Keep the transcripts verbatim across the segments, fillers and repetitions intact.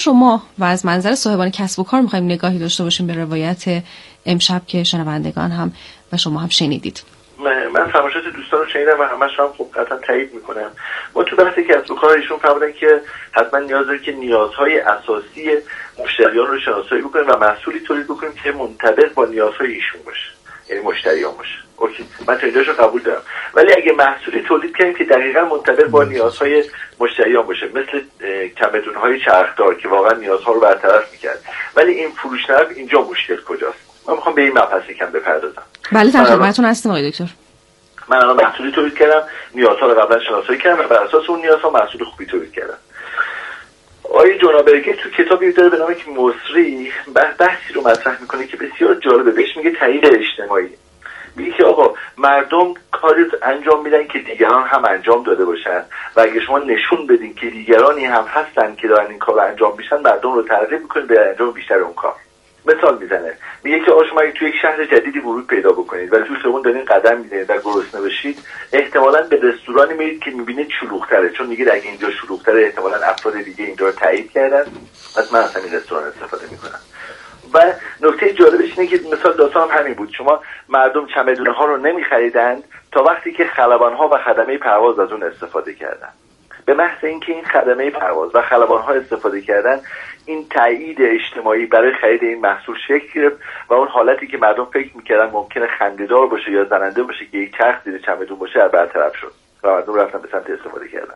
شما و از منظر صاحبان کسب و کار می‌خوایم نگاهی داشته باشیم به روایت امشب که شنوندگان هم و شما هم شنیدید. من من فرمایشات دوستان رو شنیدم و همش هم خب قطعا تایید میکنم. ما تو بحث کسب و کار ایشون فرمودن که حتما نیاز داره که نیازهای اساسی مشتریان رو شناسایی بکنیم و محصولی تولید بکنیم که منطبق با نیازهای ایشون باشه، یعنی مشتریان باشه. اوکی، من تا اینجاشو قبول دارم. ولی اگه محصولی تولید کنیم که دقیقاً منطبق با نیازهای مشتریان باشه، مثل چمدون‌های چرخدار که واقعا نیازها رو برطرف می‌کرد، ولی این فروش نرخ اینجا مشکل کجاست؟ من می‌خوام به این مبحث یکم بپردازم. بله در خدمتتون هستم آقای دکتر. من الان محصولی تولید کردم، نیازها رو قبلا شناسایی کردم و بر اساس اون نیازها محصول خوبی تولید کردم. آقای جونابرگی تو کتابی داره به نام که مصری بحثی رو مطرح میکنه که بسیار جالبه، بهش میگه تغییر اجتماعی. میگه که آقا مردم کاری انجام میدن که دیگران هم انجام داده باشن و اگه شما نشون بدین که دیگرانی هم هستن که دارن این کار رو انجام میشن، مردم رو ترغیب میکنید به انجام بیشتر اون کار. مثال میزنه، میگه که آقا شما اگه توی یک شهر جدیدی ورود پیدا بکنید و توی خیابون دارین قدم میزنید و گرسنه بشید، احتمالاً به رستورانی میرید که میبینید شلوغ‌تره، چون میگید اگه اینجا شلوغ‌تره احتمالاً افراد دیگه اینجا رو تایید کردن، پس من از همین رستوران استفاده میکنم. و نکته جالبش اینه که مثال داستان هم همین بود، شما مردم چمدونه ها رو نمیخریدند تا وقتی که خلبان ها و خدمه پرواز از اون استفاده کردن. به محض اینکه این خدمه پرواز و خلبان ها استفاده کردن، این تایید اجتماعی برای خرید این محصول شکل گرفت و اون حالتی که مردم فکر میکردن ممکنه خنده‌دار باشه یا زننده باشه که یک چرخ زیر چمدون باشه برطرف شد و مردم رفتن به سمت استفاده کردن.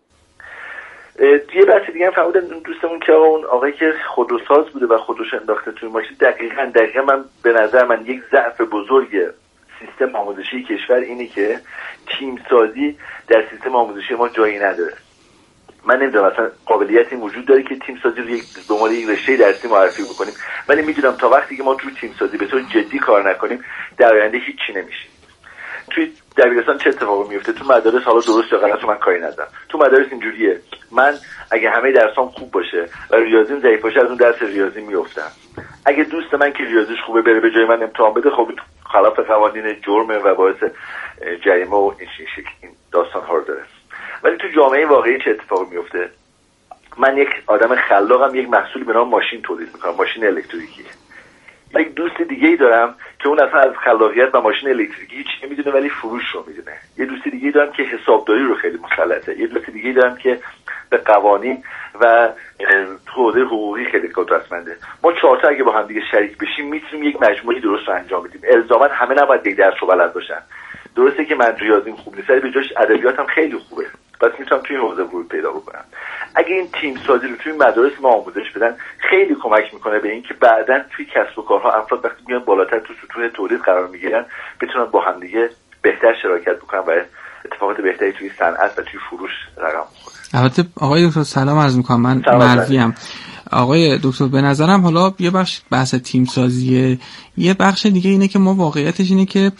یه بحث دیگه هم فرمودن دوستمون که اون آقایی که خودروساز بوده و خودروش انداخته توی ماشین، دقیقاً دقیقاً من به نظر من یک ضعف بزرگ سیستم آموزشی کشور اینه که تیم سازی در سیستم آموزشی ما جایی نداره. من نمیدونم اصلا قابلیت این وجود داره که تیم سازی رو یک به عنوان یک رشته درسی معرفی بکنیم، ولی میدونم تا وقتی که ما توی تیم سازی به طور جدی کار نکنیم در آینده هیچی نمیشه. توی دبیرستان چه اتفاقی میفته؟ تو مدارس، حالا درست یا غلط من کاری ندارم، تو مدارس اینجوریه، من اگه همه درسام خوب باشه و ریاضیم ضعیف باشه از اون درس ریاضی میافتم. اگه دوست من که ریاضیش خوبه بره به جای من امتحان بده، خب خلاف قوانین جرمه و باعث جریمه و این شکل این داستان ها رو داره. ولی تو جامعه واقعی چه اتفاقی میفته؟ من یک آدم خلاقم، یک محصولی به نام ماشین تولید میکنم، ماشین الکتریکی. یک دوست دیگه ای دارم که اون اصلا از خلاقیت و ماشین الکتریکی هیچ نمیدونه ولی فروش رو میدونه. یه دوست دیگه ای دارم که حسابداری رو خیلی مسلطه. یه دوست دیگه ای دارم که به قوانین و حوزه حقوقی خیلی قدرتمنده. ما چهار تا اگه با هم دیگه شریک بشیم میتونیم یک مجموعه درست رو انجام بدیم. الزاما همه نباید یک درس رو بلد باشن. درسته که من ریاضیم خوب نیست ولی به جاش ادبیاتم خیلی خوبه، پس میتونم توی حوزه ورود پیدا بکنم. اگه این تیم سازی رو توی مدارس ما آموزش بدن خیلی کمک میکنه به این که بعداً توی کسب و کارها افراد وقتی میان بالاتر تو ستون تولید قرار میگیرن بتونن با هم دیگه بهتر شراکت بکنن و اتفاقات بهتری توی صنعت و توی فروش رقم بخوره. البته آقای دکتر سلام عرض میکنم، من مرویم. آقای دکتر به نظرم حالا یه بخش بحث تیم سازیه، یه بخش دیگه اینه که ما واقعیتش اینه که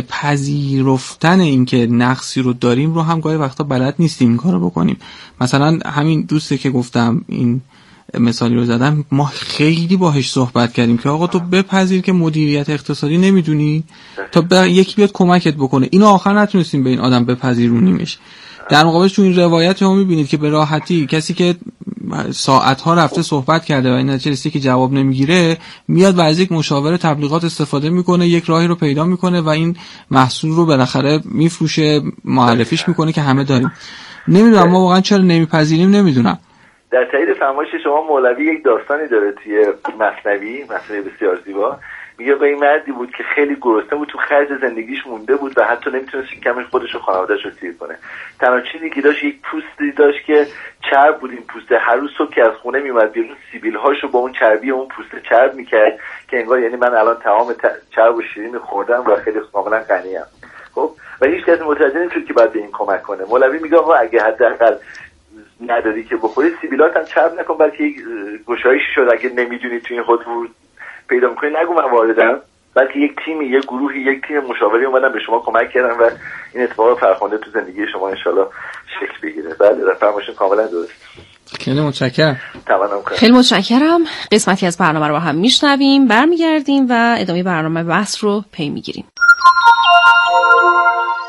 پذیرفتن این که نقصی رو داریم رو هم گاهی وقتا بلد نیستیم این کارو بکنیم. مثلا همین دوستی که گفتم این مثالی رو زدم، ما خیلی باهاش صحبت کردیم که آقا تو بپذیر که مدیریت اقتصادی نمیدونی تا یکی بیاد کمکت بکنه. اینو آخر نتونستیم به این آدم بپذیرونیمش. در مقابلش تو این روایت شما میبینید که به راحتی کسی که ساعت‌ها رفته صحبت کرده و این نتیجه رسیده که جواب نمیگیره میاد و از یک مشاور تبلیغات استفاده میکنه، یک راهی رو پیدا میکنه و این محصول رو بالاخره میفروشه، معرفیش میکنه که همه داریم. نمیدونم ما واقعا چرا نمیپذیریم، نمیدونم. در تایید فرمایش شما مولوی یک داستانی داره توی مثنوی، مثنوی بسیار زیبا، میگه با این مردی بود که خیلی گرسنه بود، تو خرج زندگیش مونده بود و حتی نمیتونست کمش خودش و خانواده‌اش رو سیر کنه. تنها چیزی که داشت یک پوستی داشت که چرب بود. این پوست هر روز صبح که از خونه میومد بیرون سیبیل‌هاشو با اون چربی اون پوست چرب میکرد که انگار یعنی من الان تمام چرب و شیرین خوردم و خیلی کاملا غنی‌ام. خب و هیچ کس متوجه نمیشد که باید به این کمک کنه. مولوی میگه آقا اگه حداقل نداری که بخوری سیبیلات هم چرب نکن، بلکه یک گشایشی شد اگه نمیدونی تو این خود پیدا میکنی نگو من واردم، بلکه یک تیمی، یک گروهی، یک تیم مشاوری اومدن به شما کمک کردن و این اتفاق فرخنده تو زندگی شما انشالله شکل بگیره. بله رفرمایشون کاملا درست. خیلی متشکرم. خیلی متشکرم. قسمتی از برنامه رو با هم میشنویم، برمیگردیم و ادامه برنامه بحث رو پی میگیریم.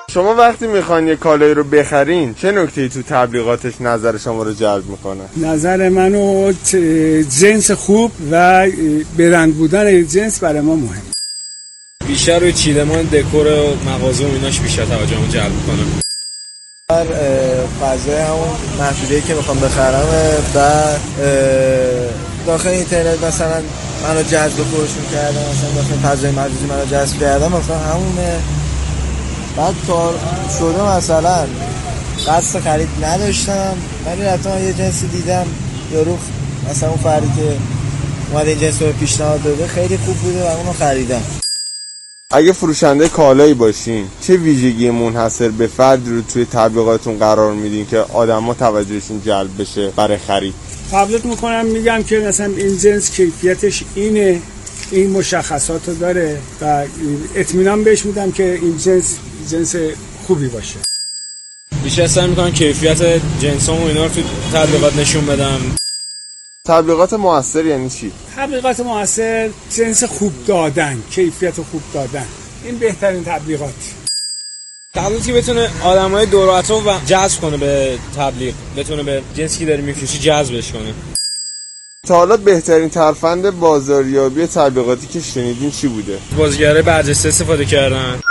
شما وقتی میخواین یه کالایی رو بخرین چه نکته‌ای تو تبلیغاتش نظر شما رو جلب میکنه؟ نظر منو جنس خوب و برند بودن جنس برای ما مهم. بیشتر روی چیدمان، دکور و مغازه و ایناش بیشتر توجهمو جلب میکنه. هر فضای همون محدوده‌ای که میخوام بخرم و داخل اینترنت مثلا منو جذب خودشون کردم، مثلا داخل فضای مجازی منو جذب کردم، مثلا همونه. بعد تا شده مثلا قصد خرید نداشتم ولی رفتم یه جنسی دیدم یارو مثلا اون فردی که اومد این جنس رو پیشنهاد داده خیلی خوب بوده و اونو خریدم. اگه فروشنده کالایی باشین چه ویژگی منحصر به فرد رو توی تبلیغاتتون قرار میدین که آدما توجهشون جلب بشه برای خرید؟ تبلیغ میکنم میگم که مثلا این جنس کیفیتش اینه، این مشخصات رو داره و اطمینان بهش میدم که این جنس جنس خوبی باشه. بیشتر سعی میکنم کیفیت جنسام و اینا رو تو تبلیغات نشون بدم. تبلیغات موثر یعنی چی؟ تبلیغات موثر جنس خوب دادن، کیفیت خوب دادن، این بهترین تبلیغات. تبلیغاتی که بتونه آدمای دور و اطراف و جذب کنه به تبلیغ، بتونه به جنسی که داره میفروشی جذبش کنه. تا حالا بهترین ترفند بازاریابی تبلیغاتی که شنیدین چی بوده؟ بازیگرای برجسته استفاده کردن.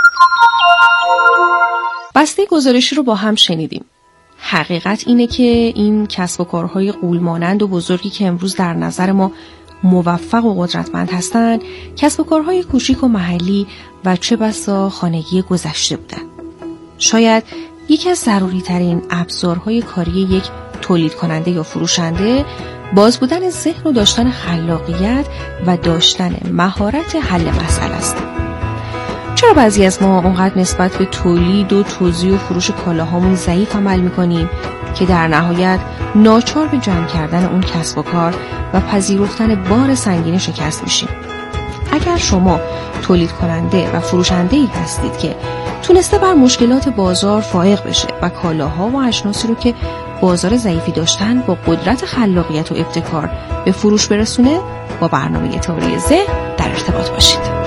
بسته گزارشی رو با هم شنیدیم. حقیقت اینه که این کسب و کارهای غول‌مانند و بزرگی که امروز در نظر ما موفق و قدرتمند هستند، کسب و کارهای کوچیک و محلی و چه بسا خانگی گذشته بودند. شاید یکی از ضروری ترین ابزارهای کاری یک تولید کننده یا فروشنده باز بودن ذهن و داشتن خلاقیت و داشتن مهارت حل مسئله است. چرا بعضی از ما اونقدر نسبت به تولید و توزیع و فروش کالاهامون ضعیف عمل میکنیم که در نهایت ناچار به جمع کردن اون کسب و کار و پذیرفتن بار سنگین شکست میشیم؟ اگر شما تولید کننده و فروشنده‌ای هستید که تونسته بر مشکلات بازار فائق بشه و کالاها و اجناسی رو که بازار ضعیفی داشتن با قدرت خلاقیت و ابتکار به فروش برسونه، با برنامه تئوری ذهن در ارتباط باشید.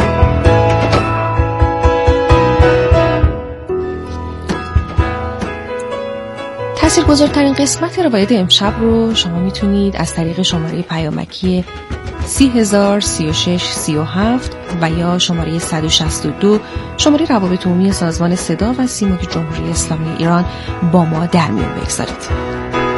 تاثیرگذارترین قسمت روایت امشب رو شما میتونید از طریق شماره پیامکی سی هزار سی و شش سی و هفت و یا شماره صد و شصت و دو شماره روابط عمومی سازمان صدا و سیما جمهوری اسلامی ایران با ما در میون بگذارید.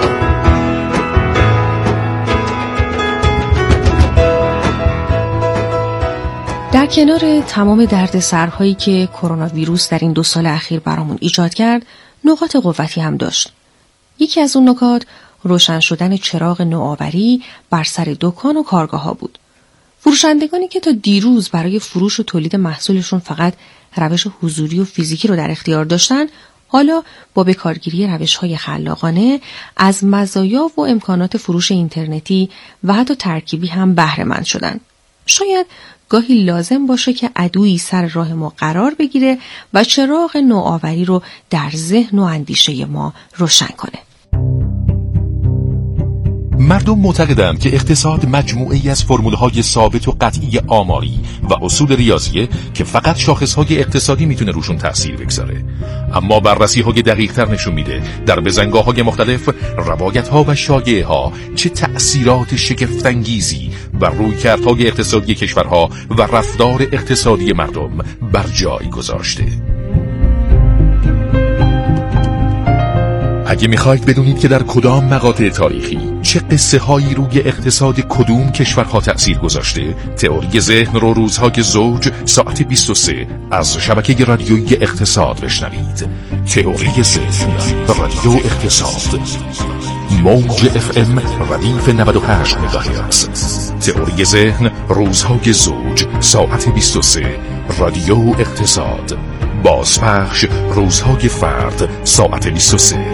در کنار تمام دردسرهایی که کرونا ویروس در این دو سال اخیر برامون ایجاد کرد، نقاط قوتی هم داشت. یکی از اون نکات روشن شدن چراغ نوآوری بر سر دکان و کارگاه ها بود. فروشندگانی که تا دیروز برای فروش و تولید محصولشون فقط روش حضوری و فیزیکی رو در اختیار داشتن، حالا با بکارگیری روش‌های خلاقانه از مزایا و امکانات فروش اینترنتی و حتی ترکیبی هم بهره مند شدن. شاید گاهی لازم باشه که عدویی سر راه ما قرار بگیره و چراغ نوآوری رو در ذهن و اندیشه ما روشن کنه. مردم معتقدند که اقتصاد مجموعه‌ای از فرمول‌های ثابت و قطعی آماری و اصول ریاضیه که فقط شاخص‌های اقتصادی میتونه روشون تأثیر بگذاره. اما بررسی‌های دقیق‌تر نشون میده در بزنگاه‌های مختلف روایت‌ها و شایعه‌ها چه تأثیرات شگفت‌انگیزی بر رویکردهای اقتصادی کشورها و رفتار اقتصادی مردم بر جای گذاشته. اگه میخواید بدونید که در کدام مقاطع تاریخی چه قصه هایی روی اقتصاد کدوم کشورها تأثیر گذاشته، تئوری ذهن رو روزهای زوج ساعت بیست و سه از شبکه رادیویی اقتصاد بشنوید. تئوری ذهن، رادیو اقتصاد، موج اف ام ردیف نود و هشت مگاهرتز. تئوری ذهن روزهای زوج ساعت بیست و سه، رادیو اقتصاد. بازپخش روزهای فرد ساعت بیست و سه.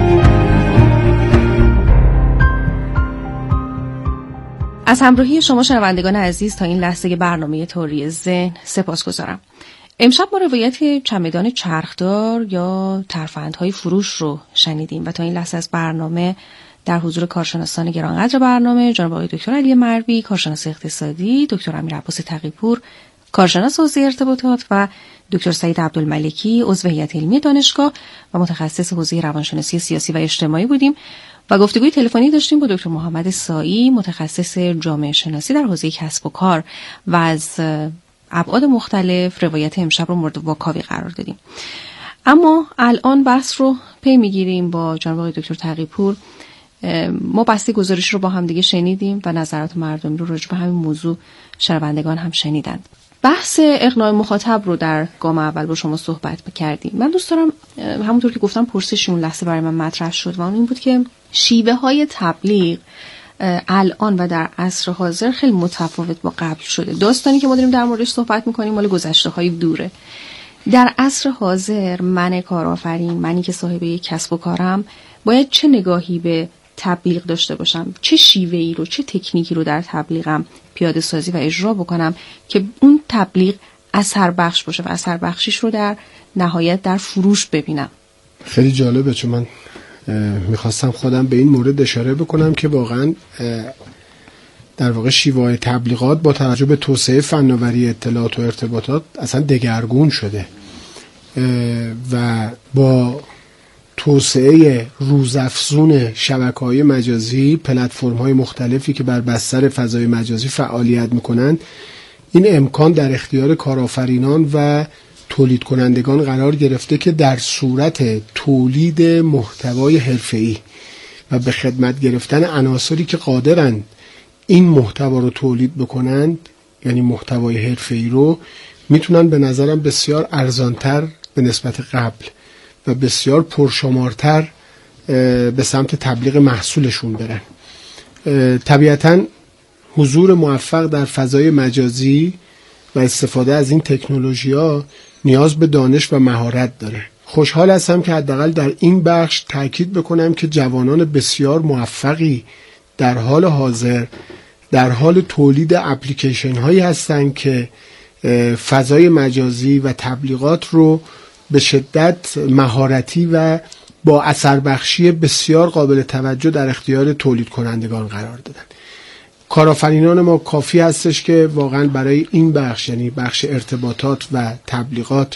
از همراهی شما شنوندگان عزیز تا این لحظه برنامه تئوری ذهن سپاسگزارم. امشب ما روایت چمدان چرخدار یا ترفندهای فروش رو شنیدیم و تا این لحظه از برنامه در حضور کارشناسان گرانقدر برنامه جناب آقای دکتر علی مروی، کارشناس اقتصادی، دکتر امیر عباس تقی‌پور، کارشناس حوزه ارتباطات و دکتر سعید عبدالملکی عضو هیئت علمی دانشگاه و متخصص حوزه روانشناسی سیاسی و اجتماعی بودیم و گفتگوی تلفنی داشتیم با دکتر محمد سایی متخصص جامعه شناسی در حوزه کسب و کار و از ابعاد مختلف روایت امشب رو مورد واکاوی قرار دادیم. اما الان بحث رو پی میگیریم با جناب آقای دکتر تقی‌پور. ما بسته گزارش رو با هم دیگه شنیدیم و نظرات مردمی رو راجع به همین موضوع شنوندگان هم شنیدند. بحث اقناع مخاطب رو در گام اول با شما صحبت کردیم. من دوست دارم همونطور که گفتم پرسشی اون لحظه برای من مطرح شد و اون این بود که شیوه های تبلیغ الان و در عصر حاضر خیلی متفاوت با قبل شده. داستانی که ما داریم در موردش صحبت می‌کنیم مال گذشته های دوره. در عصر حاضر من کارآفرین، منی که صاحب یک کسب و کارم، باید چه نگاهی به تبلیغ داشته باشم، چه شیوه‌ای رو، چه تکنیکی رو در تبلیغم پیاده سازی و اجرا بکنم که اون تبلیغ اثر بخش باشه و اثر بخشیش رو در نهایت در فروش ببینم. خیلی جالبه، چون من میخواستم خودم به این مورد اشاره بکنم که واقعا در واقع شیوه تبلیغات با توجه به توسعه فناوری اطلاعات و ارتباطات اصلا دگرگون شده و با توسعه روزافزون شبکه‌های مجازی، پلتفرم‌های مختلفی که بر بستر فضای مجازی فعالیت می‌کنند، این امکان در اختیار کارآفرینان و تولید کنندگان قرار گرفته که در صورت تولید محتوای حرفه‌ای و به خدمت گرفتن عناصری که قادرند این محتوا رو تولید بکنند، یعنی محتوای حرفه‌ای رو، میتونن به نظرم بسیار ارزانتر به نسبت قبل و بسیار پرشمارتر به سمت تبلیغ محصولشون برن. طبیعتاً حضور موفق در فضای مجازی و استفاده از این تکنولوژی‌ها نیاز به دانش و مهارت داره. خوشحال هستم که حداقل در این بخش تاکید بکنم که جوانان بسیار موفقی در حال حاضر در حال تولید اپلیکیشن هایی هستند که فضای مجازی و تبلیغات رو به شدت مهارتی و با اثر بخشی بسیار قابل توجه در اختیار تولید کنندگان قرار دادن. کارآفرینان ما کافی هستش که واقعا برای این بخش، یعنی بخش ارتباطات و تبلیغات،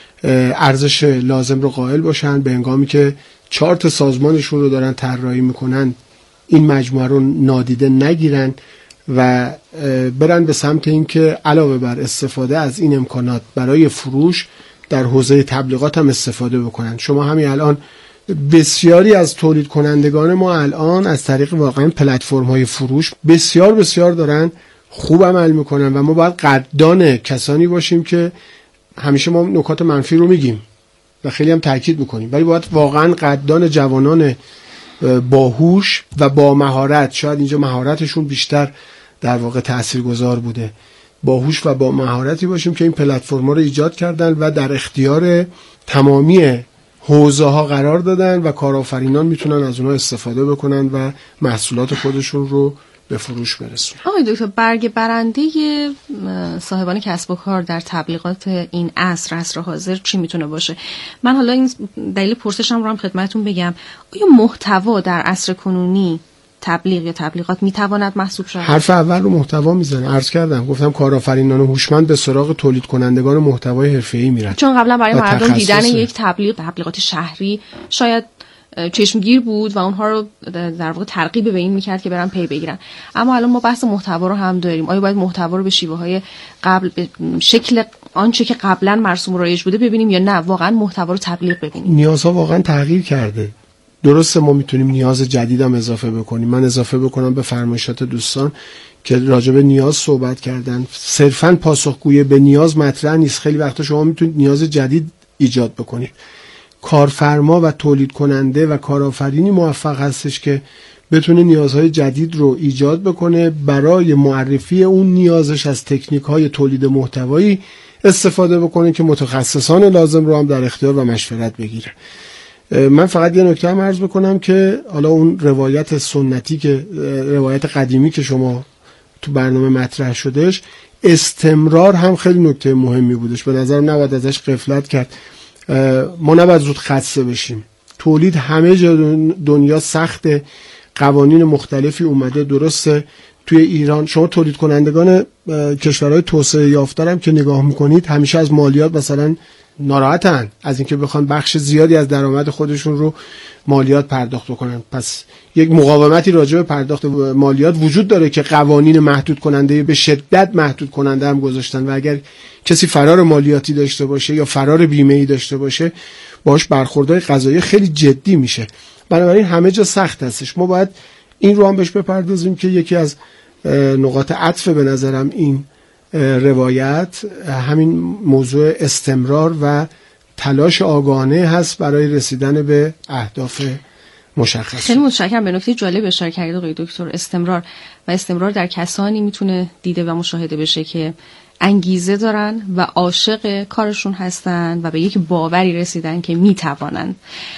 ارزش لازم رو قائل باشن، به هنگامی که چارت سازمانشون رو دارن طراحی میکنن این مجموعه رو نادیده نگیرن و برن به سمت این که علاوه بر استفاده از این امکانات برای فروش در حوزه تبلیغات هم استفاده بکنن. شما همین الان بسیاری از تولید کنندگان ما الان از طریق واقعا پلتفرم های فروش بسیار بسیار دارن خوب عمل میکنن و ما باید قدردان کسانی باشیم که همیشه ما نکات منفی رو میگیم و خیلی هم تاکید میکنیم، ولی باید واقعا قدردان جوانان باهوش و با مهارت، شاید اینجا مهارتشون بیشتر در واقع تاثیرگذار بوده، باهوش و با مهارتی باشیم که این پلتفرم‌ها رو ایجاد کردن و در اختیار تمامی حوزه ها قرار دادن و کارآفرینان میتونن از اونها استفاده بکنن و محصولات خودشون رو به فروش برسونن. آقای دکتر، برگ برنده صاحبان کسب و کار در تبلیغات این عصر عصر حاضر چی میتونه باشه؟ من حالا این دلیل پرسشم رو هم خدمتتون بگم. آیا محتوا در عصر کنونی تبلیغ یا تبلیغات میتواند محسوب شود؟ حرف اول رو محتوا میزنه. عرض کردم، گفتم کارآفرینان هوشمند به سراغ تولید کنندگان محتوای حرفه‌ای میرن، چون قبلا برای مردم دیدن یک تبلیغ، تبلیغات شهری شاید چشمگیر بود و اونها رو در واقع ترغیب به این میکرد که برن پی بگیرن. اما الان ما بحث محتوا رو هم داریم. آیا باید محتوا رو به شیوه های قبل، به شکل آنچه که قبلا مرسوم و رایج بوده ببینیم یا نه واقعا محتوا رو تبلیغ ببینیم؟ نیازها واقعا تغییر کرده. درسته ما میتونیم نیاز جدید هم اضافه بکنیم. من اضافه بکنم به فرمایشات دوستان که راجع به نیاز صحبت کردن. صرفاً پاسخگویی به نیاز مطرح نیست. خیلی وقتا شما میتونید نیاز جدید ایجاد بکنید. کارفرما و تولید کننده و کارآفرینی موفق هستش که بتونه نیازهای جدید رو ایجاد بکنه، برای معرفی اون نیازش از تکنیک‌های تولید محتوایی استفاده بکنه که متخصصان لازم رو هم در اختیار و مشورت بگیره. من فقط یه نکته هم عرض بکنم که حالا اون روایت سنتی که روایت قدیمی که شما تو برنامه مطرح شدش، استمرار هم خیلی نکته مهمی بودش. به نظرم نباید ازش غفلت کرد. ما نباید زود خسته بشیم. تولید همه جا دنیا سخته، قوانین مختلفی اومده، درسته توی ایران شما تولید کنندگان کشورهای توسعه یافته هم که نگاه میکنید همیشه از مالیات مثلا ناراحتن از اینکه بخوان بخش زیادی از درآمد خودشون رو مالیات پرداخت کنن. پس یک مقاومتی راجع به پرداخت مالیات وجود داره که قوانین محدود کننده به شدت محدود کننده هم گذاشتن و اگر کسی فرار مالیاتی داشته باشه یا فرار بیمه‌ای داشته باشه باهاش برخوردهای قضایی خیلی جدی میشه. بنابراین همه جا سخت هستش. ما باید این رو هم بهش بپردازیم که یکی از نقاط عطف به نظرم این روایت همین موضوع استمرار و تلاش آگاهانه هست برای رسیدن به اهداف مشخص. خیلی متشکرم. به نکته جالب اشاره کردید آقای دکتر، استمرار و استمرار در کسانی میتونه دیده و مشاهده بشه که انگیزه دارن و عاشق کارشون هستن و به یک باوری رسیدن که میتوانن.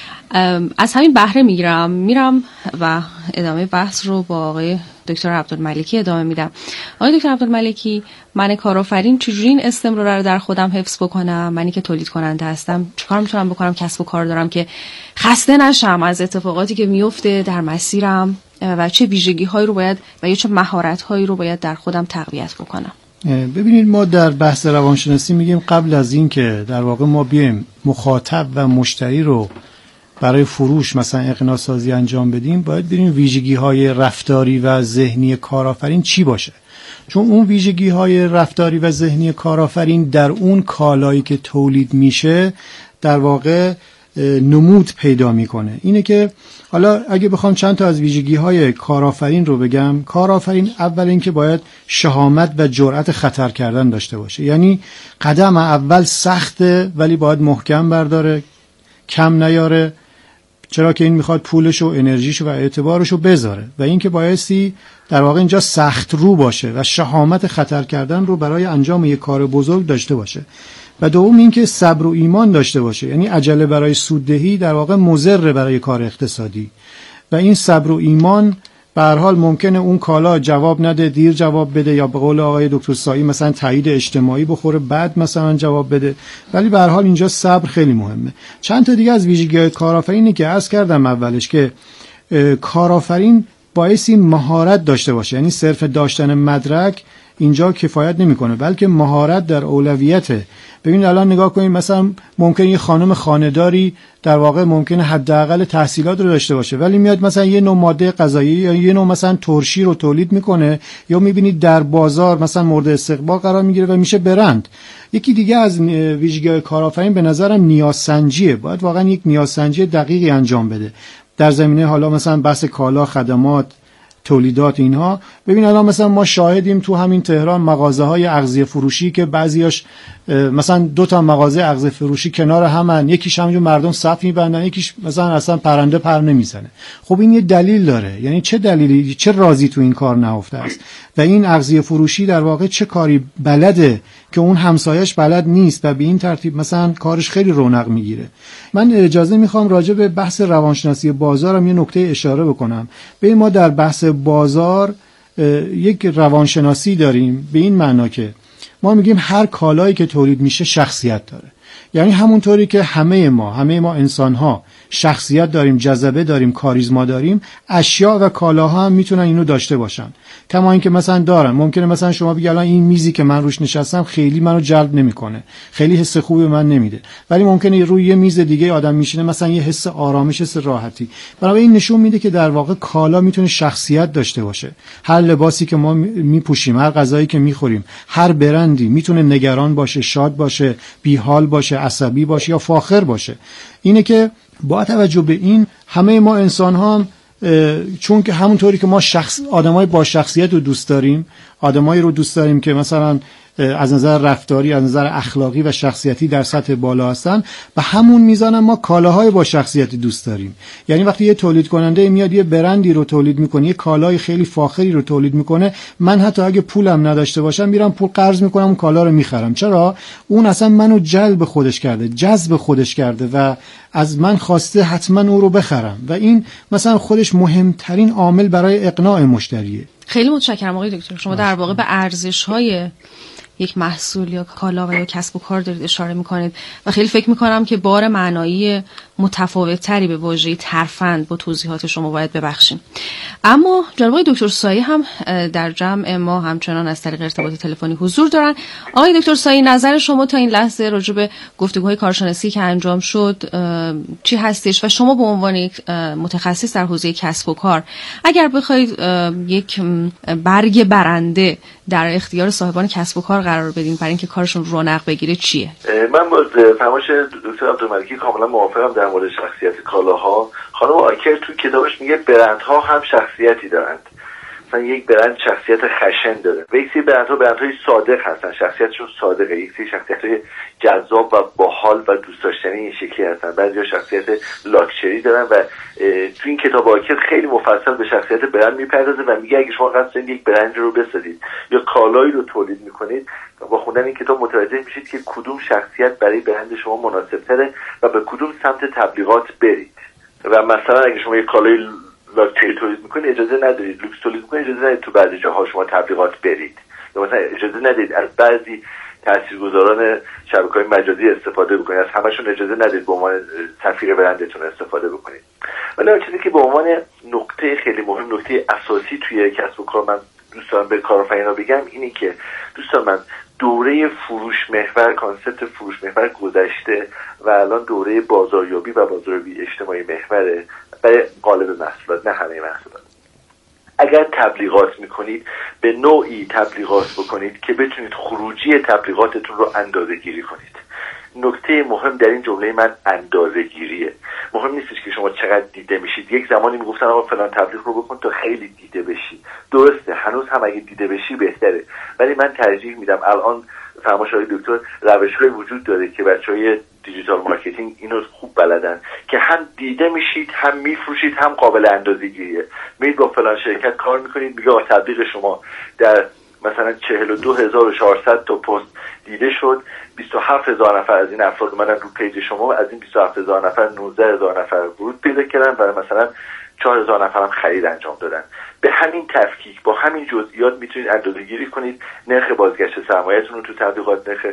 از همین بهره میگیرم میرم و ادامه بحث رو با آقای دکتر عبدالملکی ادامه میدم. آقای دکتر عبدالملکی، من کارآفرین چجوری این استمرار رو در خودم حفظ بکنم؟ منی که تولید کننده هستم چیکار میتونم بکنم کسب و کار دارم که خسته نشم از اتفاقاتی که میفته در مسیرم و چه ویژگی هایی رو باید و یا چه مهارت هایی رو باید در خودم تقویت بکنم؟ ببینید، ما در بحث روانشناسی میگیم قبل از این که در واقع ما بیایم مخاطب و مشتری رو برای فروش مثلا اقناع سازی انجام بدیم، باید ببینیم ویژگی های رفتاری و ذهنی کارآفرین چی باشه. چون اون ویژگی های رفتاری و ذهنی کارآفرین در اون کالایی که تولید میشه در واقع نمود پیدا میکنه. اینه که حالا اگه بخوام چند تا از ویژگی های کارآفرین رو بگم، کارآفرین اول این که باید شهامت و جرأت خطر کردن داشته باشه. یعنی قدم اول سخته ولی باید محکم برداره، کم نیاره، چرا که این میخواد پولش و انرژیش و اعتبارش رو بذاره و این که بایستی در واقع اینجا سخت رو باشه و شهامت خطر کردن رو برای انجام یک کار بزرگ داشته باشه. و دوم این که صبر و ایمان داشته باشه. یعنی عجله برای سوددهی در واقع مضر برای کار اقتصادی و این صبر و ایمان به هر حال ممکنه اون کالا جواب نده، دیر جواب بده، یا به قول آقای دکتر سایی مثلا تایید اجتماعی بخوره بعد مثلا جواب بده، ولی به هر حال اینجا صبر خیلی مهمه. چند تا دیگه از ویژگی‌های کارآفرینی که عرض کردم اولش که کارآفرین بایستی مهارت داشته باشه. یعنی صرف داشتن مدرک اینجا کفایت نمیکنه، بلکه مهارت در اولویته. ببینید الان نگاه کنید، مثلا ممکنه یه خانم خانه‌داری در واقع ممکنه حداقل تحصیلات رو داشته باشه ولی میاد مثلا یه نوع ماده غذایی یا یه نوع مثلا ترشی رو تولید میکنه، یا میبینید در بازار مثلا مورد استقبال قرار میگیره و میشه برند. یکی دیگه از ویژگی‌های کارآفرین به نظرم نیازسنجیه. باید واقعا یک نیازسنجی دقیقی انجام بده در زمینه حالا مثلا بحث کالا، خدمات، تولیدات اینها. ببین الان مثلا ما شاهدیم تو همین تهران مغازه های اغذیه فروشی که بعضیاش مثلا دو تا مغازه اغذیه فروشی کنار همن، یکیش همونجور مردم صف میبندن، یکیش مثلا اصلا پرنده پر نمیزنه. خب این یه دلیل داره. یعنی چه دلیلی، چه رازی تو این کار نهفته است و این اغذیه فروشی در واقع چه کاری بلده که اون همسایش بلد نیست و به این ترتیب مثلا کارش خیلی رونق میگیره. من اجازه میخوام راجع به بحث روانشناسی بازارم یه نکته اشاره بکنم. به ما در بحث بازار یک روانشناسی داریم به این معنا که ما میگیم هر کالایی که تولید میشه شخصیت داره. یعنی همونطوری که همه ما همه ما انسان‌ها شخصیت داریم، جذبه داریم، کاریزما داریم، اشیاء و کالاها هم میتونن اینو داشته باشن. کما اینکه مثلا دارن، ممکنه مثلا شما بگی الان این میزی که من روش نشستم خیلی منو جلب نمیکنه، خیلی حس خوبی به من نمیده، ولی ممکنه روی یه میز دیگه آدم میشینه مثلا یه حس آرامش، حس راحتی. برای این نشون میده که در واقع کالا میتونه شخصیت داشته باشه. هر لباسی که ما میپوشیم، هر غذایی که میخوریم، هر برندی میتونه نگران باشه، شاد باشه، بیحال باشه، عصبی باشه یا فاخر باشه. اینه که با توجه به این همه ما انسان ها هم چون که همونطوری که ما شخص آدمای با شخصیت رو دوست داریم، آدمایی رو دوست داریم که مثلا از نظر رفتاری، از نظر اخلاقی و شخصیتی در سطح بالا هستن، به همون میزان ما کالاهای با شخصیتی دوست داریم. یعنی وقتی یه تولید کننده میاد یه برندی رو تولید میکنه، یه کالای خیلی فاخری رو تولید میکنه، من حتی اگه پولم نداشته باشم میرم پول قرض میکنم اون کالا رو میخرم. چرا؟ اون اصلا منو جلب خودش کرده، جذب خودش کرده و از من خواسته حتما اون رو بخرم و این مثلا خودش مهمترین عامل برای اقناع مشتریه. خیلی متشکرم آقای دکتر. شما در واقع به ارزش‌های یک محصول یا کالا و یا کسب و کار دارید اشاره میکنید و خیلی فکر میکنم که بار معنایی متفاوت تری به واژه ترفند با توضیحات شما باید ببخشیم. اما جناب آقای دکتر سایی هم در جمع ما همچنان از طریق ارتباط تلفنی حضور دارن. آقای دکتر سایی، نظر شما تا این لحظه راجع به گفتگوهای کارشناسی که انجام شد چی هستش و شما به عنوان یک متخصص در حوزه کسب و کار اگر بخواید یک برگ برنده در اختیار صاحبان کسب و کار قرار بدین برای اینکه کارشون رونق بگیره چیه؟ من با فرمایش دکتر عبدالملکی کاملا موافقم در مورد شخصیت کالاها. خانم آکر تو کتابش میگه برندها هم شخصیتی دارند. مثلا یک برند شخصیت خشن داره و یک سری برندها برندهای صادق هستن، شخصیتشون صادقه. یک سری شخصیت‌های جذاب و باحال و دوست داشتنی این شکلی هستن. بعضیا شخصیت لاکچری دارن و تو این کتاب آکر خیلی مفصل به شخصیت برند میپردازه و میگه اگه شما قصد دارید یک برند رو بسازید یا کالایی رو تولید میکنید، با خوندن این کتاب متوجه میشید که کدوم شخصیت برای برند شما مناسب‌تره و به کدوم سمت تبلیغات برید. و مثلا اگه شما یک کالای لاکچری تولید میکنید اجازه ندارید، لوکس تولید میکنید اجازه ندارید تو بعضی جاها شما تبلیغات برید، یا مثلا اجازه ندارید از بعضی تاثیرگذاران شبکه‌های مجازی استفاده بکنید، از همشون اجازه ندارید به عنوان سفیر برندتون استفاده بکنید. ولی اون چیزی که به عنوان نقطه خیلی مهم، نقطه اساسی توی کسب و کار من دوست دارم به کارآفرینا بگم اینه که دوستان من دوره فروش محور، کانسپت فروش محور گذشته و الان دوره بازاریابی و بازاریابی اجتماعی محوره برای قالب محصولات، نه همه محصولات. اگر تبلیغات میکنید به نوعی تبلیغات بکنید که بتونید خروجی تبلیغاتتون رو اندازه گیری کنید. نکته مهم در این جمله من اندازه گیریه. مهم نیستش که شما چقدر دیده میشید. یک زمانی میگفتن آقا فلان تبلیغ رو بکن تا خیلی دیده بشی. درسته، هنوز هم اگه دیده بشی بهتره، ولی من ترجیح میدم الان فرمایش های دکتر روش‌های وجود داره که بچهای دیجیتال مارکتینگ اینو خوب بلدن که هم دیده میشید، هم میفروشید، هم قابل اندازه‌گیریه. میرید با فلان شرکت کار میکنید، میگه تبلیغ شما در مثلا چهل و دو هزار و چهارصد تا پست دیده شد، بیست و هفت هزار نفر از این افراد اومدن رو پیج شما، از این بیست و هفت هزار نفر نوزده هزار نفر ورود پیدا کردن و مثلا چهار هزار نفر هم خرید انجام دادن. به همین تفکیک با همین جزئیات میتونید اندازه‌گیری کنید نرخ بازگشت سرمایه‌تون رو تو تبلیغات، نرخ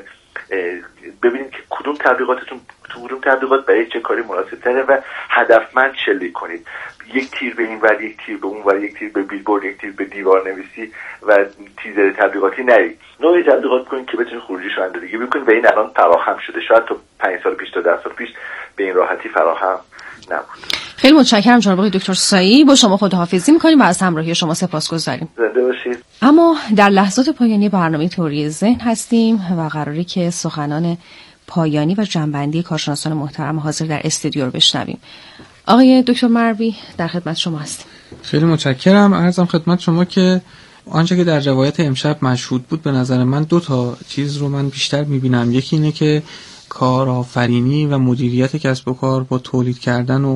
ببینید که کدوم تبلیغاتتون تو کدوم تبلیغات برای چه کاری مناسب‌تره و هدفمند شلیک کنید. یک تیر به این ور، یک تیر به اون ور، یک تیر به بیلبورد، یک تیر به دیوار نویسی و تیزر تبلیغاتی نرید. نوعی تبلیغات کنید که بتونید خروجیش رو اندازه‌گیری بکنید و این الان فراهم شده. شاید تا پنج سال پیش تا ده سال پیش به این راحتی فراهم نبود. خیلی متشکرم جناب آقای دکتر سایی. با شما خداحافظی می‌کنیم و از همراهی شما سپاسگزاریم. زنده باشید. اما در لحظات پایانی برنامه تئوری ذهن هستیم و قراره که سخنان پایانی و جنبندی کارشناسان محترم حاضر در استودیو رو بشنویم. آقای دکتر مروی در خدمت شما هستیم. خیلی متشکرم. عرضم خدمت شما که آنچه که در روایت امشب مشهود بود، به نظر من دو تا چیز رو من بیشتر می‌بینم. یکی اینه که کارآفرینی و مدیریت کسب و کار با تولید کردن و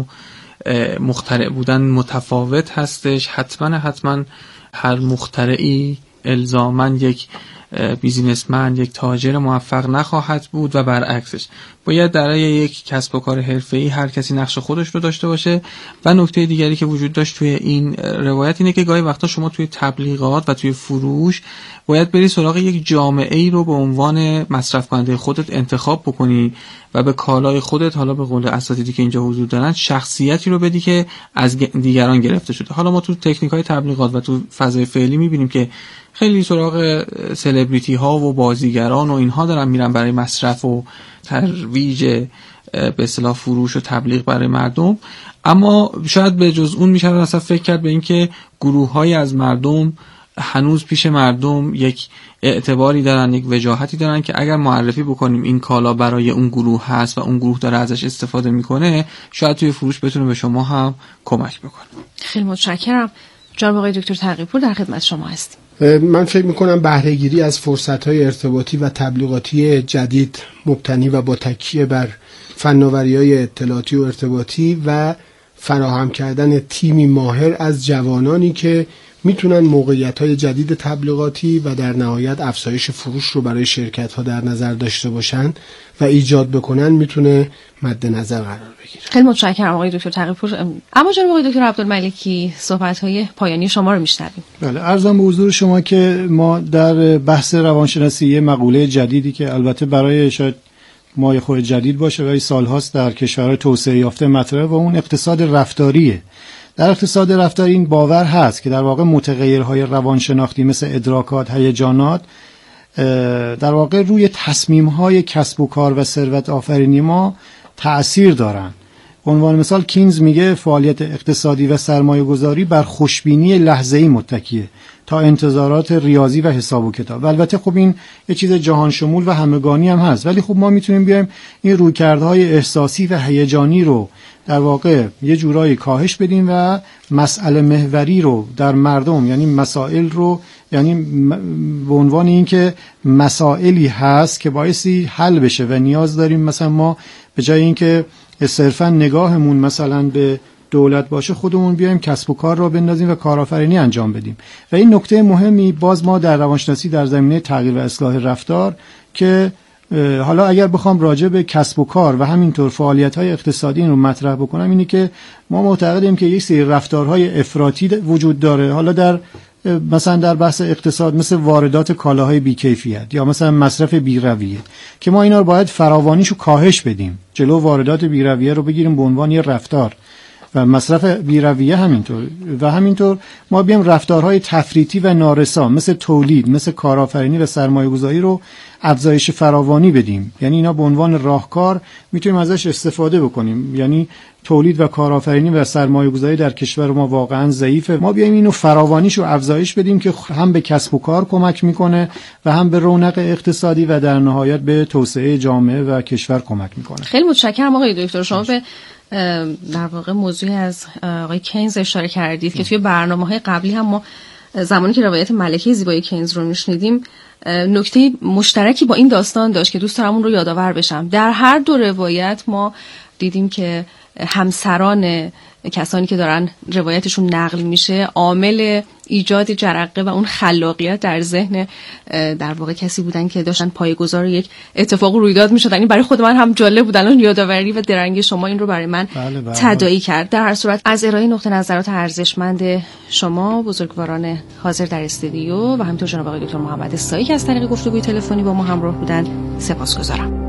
مخترع بودن متفاوت هستش. حتما حتما هر مخترعی الزاماً یک بیزینسمن، یک تاجر موفق نخواهد بود و برعکسش. باید در یک کسب و کار حرفه‌ای هر کسی نقش خودش رو داشته باشه. و نکته دیگری که وجود داشت توی این روایت اینه که گاهی وقتا شما توی تبلیغات و توی فروش باید بری سراغ یک جامعه‌ای رو به عنوان مصرف کننده خودت انتخاب بکنی و به کالای خودت، حالا به قول اساتیدی که اینجا حضور دارن، شخصیتی رو بدی که از دیگران گرفته شده. حالا ما تو تکنیک‌های تبلیغات و تو فضای فعلی می‌بینیم که خیلی سراغ سلبریتی ها و بازیگران و اینها دارن میرن برای مصرف و ترویج به اصطلاح فروش و تبلیغ برای مردم. اما شاید به جز اون میشه اصلا فکر کرد به اینکه گروه‌های از مردم هنوز پیش مردم یک اعتباری دارن، یک وجاهتی دارن که اگر معرفی بکنیم این کالا برای اون گروه هست و اون گروه داره ازش استفاده میکنه، شاید توی فروش بتونه به شما هم کمک بکنه. خیلی متشکرم. جناب آقای دکتر تقی‌پور در خدمت شما هستیم. من فکر میکنم بهره‌گیری از فرصت‌های ارتباطی و تبلیغاتی جدید مبتنی و با تکیه بر فناوری‌های اطلاعاتی و ارتباطی و فراهم کردن تیمی ماهر از جوانانی که میتونن موقعیت‌های جدید تبلیغاتی و در نهایت افزایش فروش رو برای شرکت‌ها در نظر داشته باشن و ایجاد بکنن، میتونه مد نظر قرار بگیره. خیلی متشکرم آقای دکتر تقی‌پور. اما جناب آقای دکتر عبدالملکی، صحبت‌های پایانی شما رو میشنویم. بله، عرضم به حضور شما که ما در بحث روانشناسی یه مقوله جدیدی که البته برای شاید ما خود جدید باشه ولی سال‌هاست در کشورهای توسعه یافته مطرحه و اون اقتصاد رفتاریه. در اقتصاد رفتاری این باور هست که در واقع متغیرهای روانشناختی مثل ادراکات، هیجانات در واقع روی تصمیم‌های کسب و کار و ثروت آفرینی ما تأثیر دارن. به عنوان مثال کینز میگه فعالیت اقتصادی و سرمایه گذاری بر خوشبینی لحظه‌ای متکیه تا انتظارات ریاضی و حساب و کتاب. و البته خب این یه چیز جهان شمول و همگانی هم هست، ولی خب ما میتونیم بیایم این رویکردهای احساسی و هیجانی رو در واقع یه جورایی کاهش بدیم و مسئله محوری رو در مردم، یعنی مسائل رو، یعنی به عنوان این که مسائلی هست که بایستی حل بشه و نیاز داریم مثلا ما به جای این که صرفا نگاهمون مثلا به دولت باشه خودمون بیایم کسب و کار را بندازیم و کارآفرینی انجام بدیم. و این نکته مهمی باز ما در روانشناسی در زمینه تغییر و اصلاح رفتار که حالا اگر بخوام راجع به کسب و کار و همینطور فعالیت‌های اقتصادی رو مطرح بکنم اینه که ما معتقدیم که یک سری رفتارهای افراطی وجود داره، حالا در مثلا در بحث اقتصاد مثل واردات کالاهای بی‌کیفیت یا مثلا مصرف بی‌رویه که ما اینا رو باید فراوانیشو کاهش بدیم، جلو واردات بی‌رویه رو بگیریم به عنوان یه رفتار و مصرف بی‌رویه همینطور و همینطور ما بیام رفتارهای تفریطی و نارسا مثل تولید، مثل کارآفرینی و سرمایه‌گذاری رو افزایش فراوانی بدیم. یعنی اینا به عنوان راهکار میتونیم ازش استفاده بکنیم. یعنی تولید و کارآفرینی و سرمایه‌گذاری در کشور ما واقعا ضعیفه، ما بیایم اینو فراوانیشو افزایش بدیم که هم به کسب و کار کمک میکنه و هم به رونق اقتصادی و در نهایت به توسعه جامعه و کشور کمک میکنه. خیلی متشکرم آقای دکتر. شما به در واقع موضوعی از آقای کینز اشاره کردید که توی برنامه‌های قبلی هم ما زمانی که روایت ملکه زیبای کینز رو میشنیدیم نکته مشترکی با این داستان داشت که دوست دارم اون رو یادآور بشم. در هر دو روایت ما دیدیم که همسران کسانی که دارن روایتشون نقل میشه عامل ایجاد جرقه و اون خلاقیت در ذهن در واقع کسی بودن که داشتن پایه‌گذار یک اتفاق رویداد میشدن. این برای خود من هم جالب بود، الان یادآوری و درنگ شما این رو برای من بله بله. تداعی کرد. در هر صورت از ارائه نقطه نظرات ارزشمند شما بزرگواران حاضر در استودیو و همینطور جناب آقای دکتر محمد سایی که از طریق گفتگوی تلفنی با ما همراه بودن سپاسگزارم.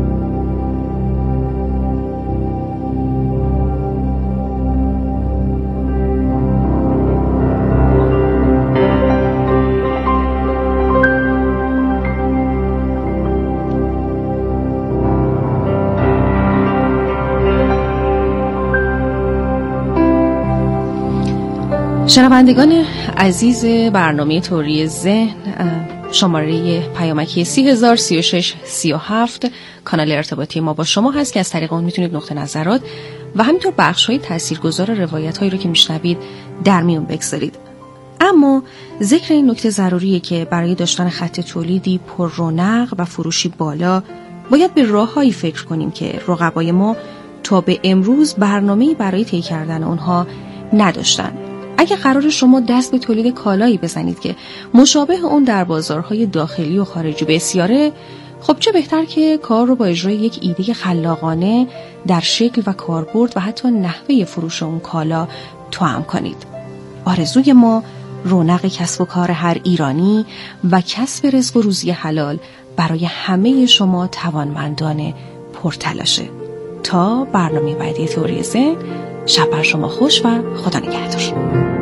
شنوندگان عزیز برنامه توری ذهن، شماره پیامکی سی هزار سی و شش سی و هفت کانال ارتباطی ما با شما هست که از طریق اون میتونید نقطه نظرات و همینطور بخش‌های تاثیرگذار روایت‌هایی رو که میشنوید در میون بگذارید. اما ذکر این نکته ضروریه که برای داشتن خط تولیدی پر رونق و فروشی بالا باید به راه‌هایی فکر کنیم که رقبای ما تا به امروز برنامه‌ای برای طی کردن اونها نداشتن. اگه قرار شما دست به تولید کالایی بزنید که مشابه اون در بازارهای داخلی و خارجی بسیاره، خب چه بهتر که کار رو با اجرای یک ایده خلاقانه در شکل و کاربرد و حتی نحوه فروش اون کالا توأم کنید. آرزوی ما رونق کسب و کار هر ایرانی و کسب رزق و روزی حلال برای همه شما توانمندان پرتلاشه. تا برنامه بعدی توری ذهن، شب بر شما خوش و خدا نگهدار.